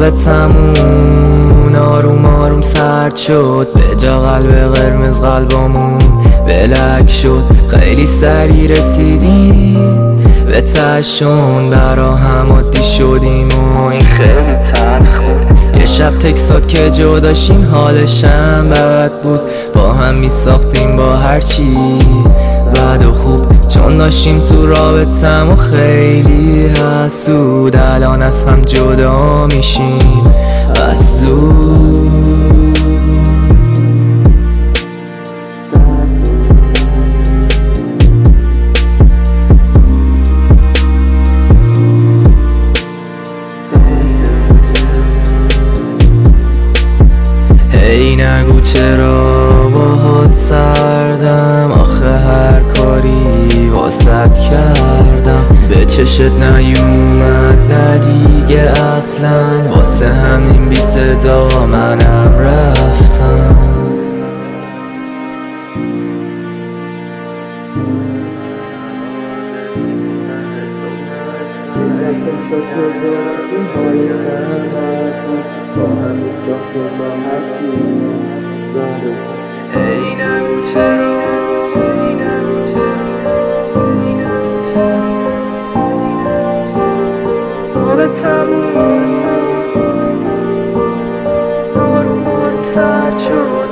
رابطمون آروم آروم سرد شد، به جا قلب قرمز قلبمون بلک شد. خیلی سریع رسیدیم به تشون، برا هم عادی شدیم و این خیلی تلخ بود. یه شب تکسات که جداشیم حالشم بد بود، با هم می ساختیم با هرچی بد و خوب، چون داشتیم تو رابطم و خیلی حسود. الان از هم جدا میشیم بس زود. هی نگو چرا باهات سردم، آخه هر کاری واسط کردم به چشت نیومد نه دیگه اصلا، واسه همین بی صدا منم رفتم. ای نگو چرا، رابطمون آروم آروم سرد شد.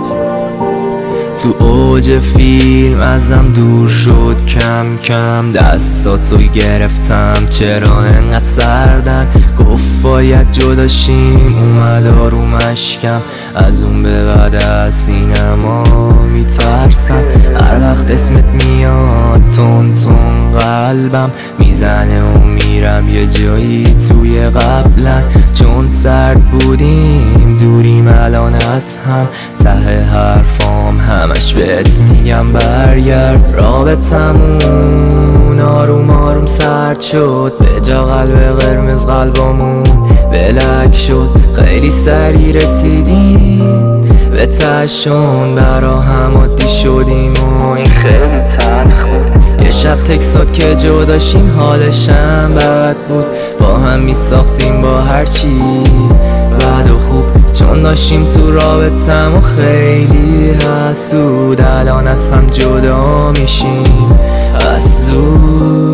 تو اوج فیلم ازم دور شد کم کم، دستاتو گرفتم چرا انقدر سردن، گفت باید جداشیم اومد آروم اشکم. از اون به بعد از سینما میترسم، هر وقت اسمت میاد تون تون قلبم میزنه و میرم یه جایی توی قبلا، چون سرد بودیم دوریم الان از هم، ته حرفام همش بهت میگم برگرد. رابطمون آروم آروم سرد شد، به جا قلب قرمز قلبمون بلک شد. خیلی سریع رسیدیم به تشون، برا هم عادی شدیم و این خیلی تلخ بود. یه شب تکسات که جداشیم حالشم بد بود، با هم می ساختیم با هرچی بد و خوب، چون داشتیم تو رابطم و خیلی حسود. الان از هم جدا میشیم از زود.